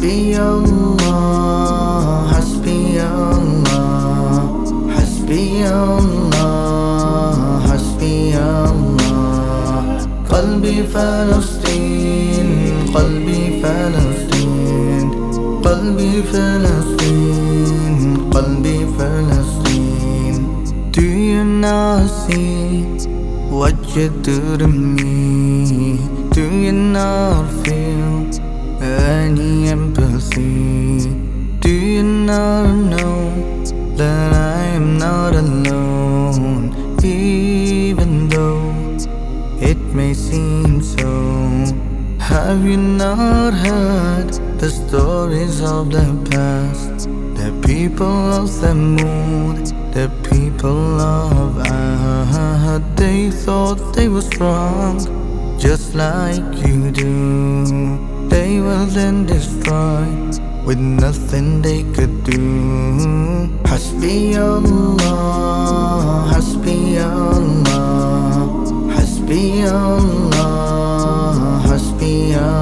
حسبي الله حسبي الله حسبي الله حسبي الله قلبي فلسطين قلبي فلسطين قلبي فلسطين قلبي فلسطين. Do you not see what you do to me? Do you not feel any empathy? Do you not know that I am not alone, even though it may seem so? Have you not heard the stories of the past? The people of Thamud, the people of Ahad. They thought they were strong, just like you do. They were then destroyed with nothing they could do. Hasbi Allah, Hasbi Allah, Hasbi Allah, Hasbi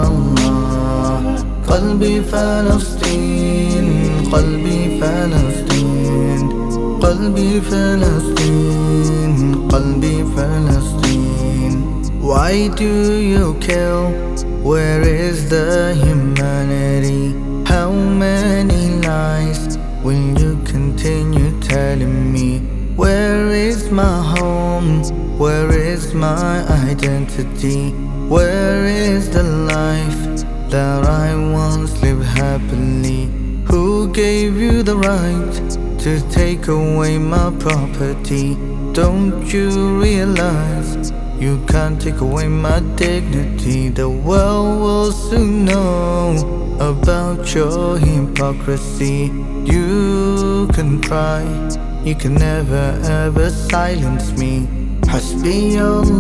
Allah. Qalbi Falastin, Qalbi Falastin, Qalbi Falastin, Qalbi Falastin. Why do you kill? Where is the humanity? How many lies will you continue telling me? Where is my home? Where is my identity? Where is the life that I once lived happily? Who gave you the right to take away my property? Don't you realize you can't take away my dignity? The world will soon know about your hypocrisy. You can try, you can never ever silence me. Hasbi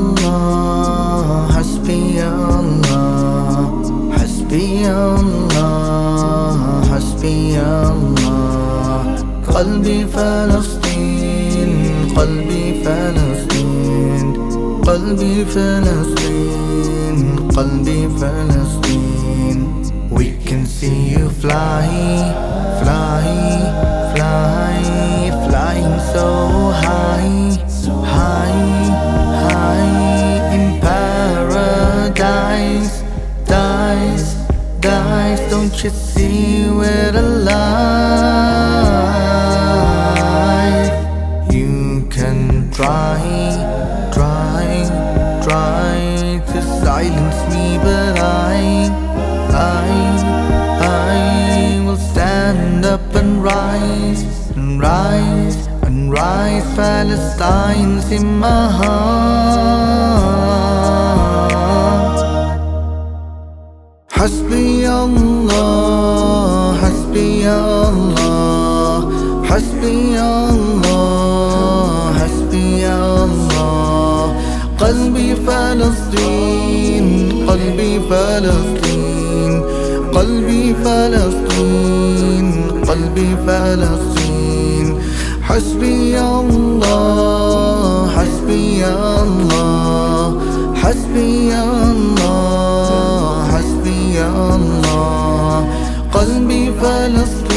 Allah, Hasbi Allah, Hasbi Allah, Hasbi Allah. Qalbi Falastin, Qalbi Falastin, Qalbi Falastin, Qalbi Falastin. We can see you fly, fly, fly, flying so high, high, high in paradise. Dies, dies, don't you see we're alive? You can try, try, try to silence me, but I will stand up and rise, and rise, and rise. Palestine's in my heart. Hasbi Allah, Hasbi Allah, Hasbi Allah, Hasbi Allah. Qalbi Falastin, Qalbi Falastin, Qalbi Falastin, Qalbi Falastin. Hasbi Allah, Hasbi Allah, Hasbi Allah, Hasbi Allah. Qalbi Falastin.